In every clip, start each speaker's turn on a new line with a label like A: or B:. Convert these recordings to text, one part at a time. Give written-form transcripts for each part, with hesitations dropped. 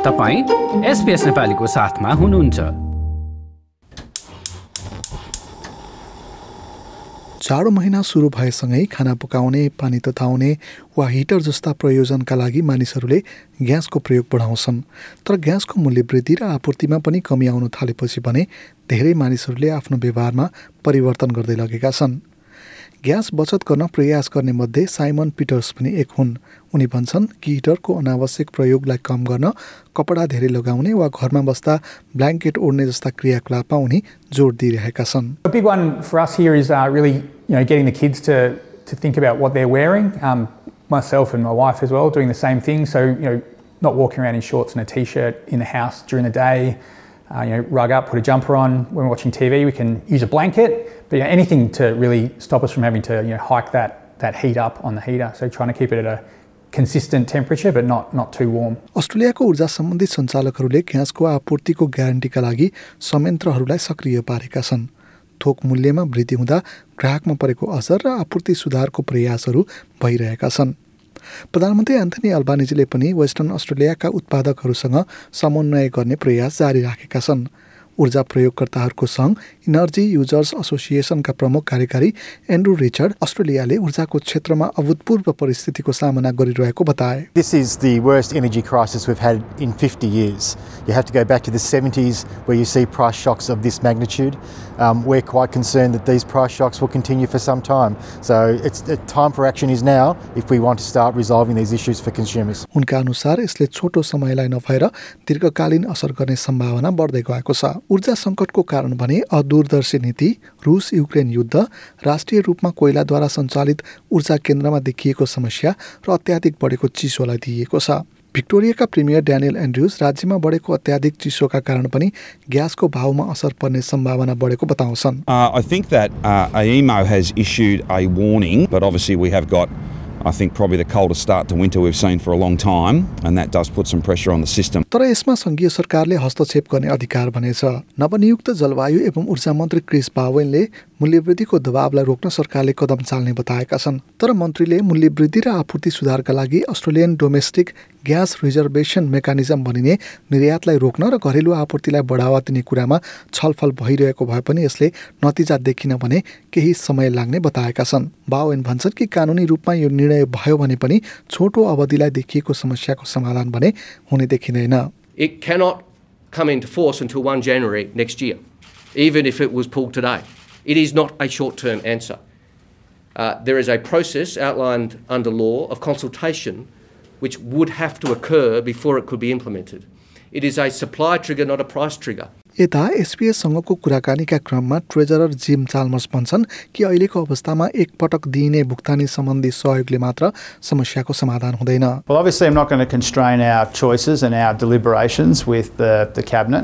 A: तपाईं SBS नेपालीको साथमा हुनुहुन्छ।
B: जाडो महिना सुरु भएसँगै खाना पकाउने, पानी तताउने वा हिटर जस्ता प्रयोजनका लागि मानिसहरूले ग्यासको प्रयोग बढाउँछन्। तर ग्यासको मूल्य वृद्धि र आपूर्तिमा पनि कमी आउन थालेपछि भने धेरै मानिसहरूले आफ्नो व्यवहारमा परिवर्तन गर्दै लगेका छन्। ग्यास बचत गर्न प्रयास गर्ने मध्ये साइमन पिटर्स पनि एक हुन्। उनी भन्छन् कि हिटरको अनावश्यक प्रयोगलाई कम गर्न कपडा धेरै लगाउने वा घरमा बस्दा ब्ल्याङ्केट ओढ्ने जस्ता क्रियाकलापमा उनी जोड दिइरहेका छन्।
C: A big one for us here is really getting the kids to think about what they're wearing. Myself and my wife as well doing the same thing. So not walking around in shorts and a t-shirt in the house during the day. Rug up, put a jumper on. When we're watching TV, we can use a blanket. But anything to really stop us from having to hike that heat up on the heater. So trying to keep it at a consistent temperature, but not too warm.
B: अस्ट्रेलियाको ऊर्जा सम्बन्धी सञ्चालकहरूले ग्यासको आपूर्तिको ग्यारेन्टीका लागि संयन्त्रहरूलाई सक्रिय पारेका छन्। थोक मूल्यमा वृद्धि हुँदा ग्राहकमा परेको असर र आपूर्ति सुधारको प्रयासहरू भइरहेका छन्। प्रधानमन्त्री एन्थनी अल्बानिजीले पनि वेस्टर्न अस्ट्रेलियाका उत्पादकहरूसँग समन्वय गर्ने प्रयास जारी राखेका छन्। ऊर्जा प्रयोगकर्ताहरूको सङ्घ इनर्जी युजर्स एसोसिएसनका प्रमुख कार्यकारी एन्ड्रू रिचर्ड अस्ट्रेलियाले ऊर्जाको क्षेत्रमा अभूतपूर्व परिस्थितिको सामना गरिरहेको बताए।
D: This is the worst energy crisis we've had in 50 years. You have to go back to the 70s where you see price shocks of this magnitude. We're quite concerned that these price shocks will continue for some time. So it's the time for action is now if we want to start resolving these issues for consumers.
B: उनका अनुसार यसले छोटो समयलाई नभएर दीर्घकालीन असर गर्ने सम्भावना बढ्दै गएको छ। ऊर्जा सङ्कटको कारण भने अदूरदर्शी नीति, रुस युक्रेन युद्ध, राष्ट्रिय रूपमा कोइलाद्वारा सञ्चालित ऊर्जा केन्द्रमा देखिएको समस्या र अत्याधिक बढेको चिसोलाई दिइएको छ। भिक्टोरियाका प्रिमियर ड्यानियल एन्ड्रुज राज्यमा बढेको अत्याधिक चिसोका कारण पनि ग्यासको भावमा असर पर्ने सम्भावना बढेको बताउँछन्।
E: I think that AEMO has issued a warning, but obviously we have got I think probably the coldest start to winter we've seen for a long time, and that does put some pressure on the system.
B: तर यसमा संघीय सरकारले हस्तक्षेप गर्ने अधिकार भने छ। नवनियुक्त जलवायु एवं ऊर्जा मन्त्री क्रिस बावेनले मूल्यवृद्धिको दबावलाई रोक्न सरकारले कदम चाल्ने बताएका छन्। तर मन्त्रीले मूल्यवृद्धि र आपूर्ति सुधारका लागि Australian domestic gas reservation mechanism भनिने निर्यातलाई रोक्न र घरेलु आपूर्तिलाई बढावा दिने कुरामा छलफल भइरहेको भए पनि यसले नतिजा देखिन भने केही समय लाग्ने बताएका छन्। बावेन भन्छन् कि कानुनी रूपमा यो निर्णय भयो भने पनि छोटो अवधिलाई देखिएको समस्याको समाधान भने हुने देखिँदैन।
F: It cannot come into force until 1 January next year, even if it was pulled today. It is not a short-term answer. There is a process outlined under law of consultation which would have to occur before it could be implemented. It is a supply trigger, not a price trigger.
B: यता एसपीएससँगको कुराकानीका क्रममा treasurer gym Chalmers भन्छन् कि अहिलेको अवस्थामा एक पटक दिइने भुक्तानी सम्बन्धी सहयोगले मात्र समस्याको समाधान हुँदैन।
G: Well, obviously I'm not going to constrain our choices and our deliberations with the cabinet,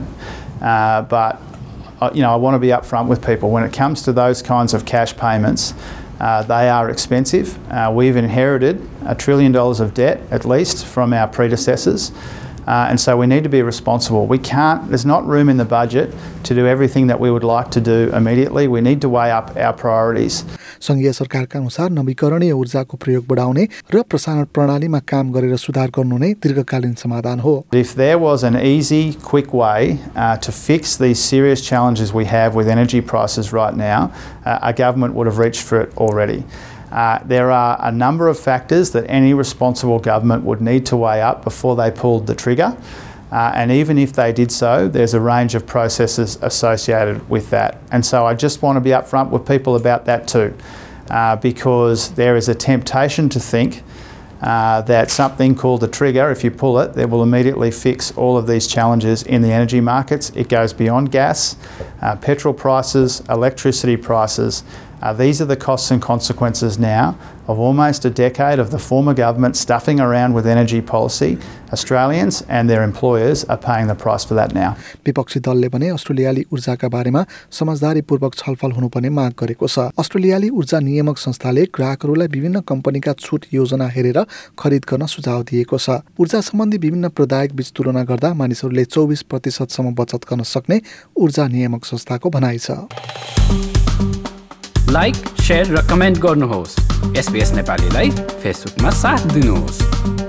G: but I want to be upfront with people when it comes to those kinds of cash payments. They are expensive. We've inherited $1 trillion of debt at least from our predecessors. And so we need to be responsible. There's not room in the budget to do everything that we would like to do immediately. We need to weigh up our priorities.
B: संघीय सरकारका अनुसार नवीकरणीय ऊर्जाको प्रयोग बढाउने र प्रसारण प्रणालीमा काम गरेर सुधार गर्नु नै दीर्घकालीन समाधान हो।
G: If there was an easy, quick way to fix these serious challenges we have with energy prices right now, our government would have reached for it already. There are a number of factors that any responsible government would need to weigh up before they pulled the trigger. And even if they did so, there's a range of processes associated with that. And so I just want to be upfront with people about that too, because there is a temptation to think that something called a trigger, if you pull it, that will immediately fix all of these challenges in the energy markets. It goes beyond gas, petrol prices, electricity prices. These are the costs and consequences now of almost a decade of the former government stuffing around with energy policy. Australians and their employers are paying the price for that now.
B: विपक्षी दलले भने अस्ट्रेलियाली ऊर्जाका बारेमा समझदारीपूर्वक छलफल हुनुपर्ने माग गरेको छ। अस्ट्रेलियाली ऊर्जा नियामक संस्थाले ग्राहकहरूलाई विभिन्न कम्पनीका छुट योजना हेरेर खरिद गर्न सुझाव दिएको छ। ऊर्जा सम्बन्धी विभिन्न प्रदायक बीच तुलना गर्दा मानिसहरूले 24% सम्म बचत गर्न सक्ने ऊर्जा नियामक संस्थाको भनाइ छ।
A: लाइक, शेयर र कमेन्ट गर्नुहोस्। SBS नेपालीलाई फेसबुकमा साथ दिनुहोस्।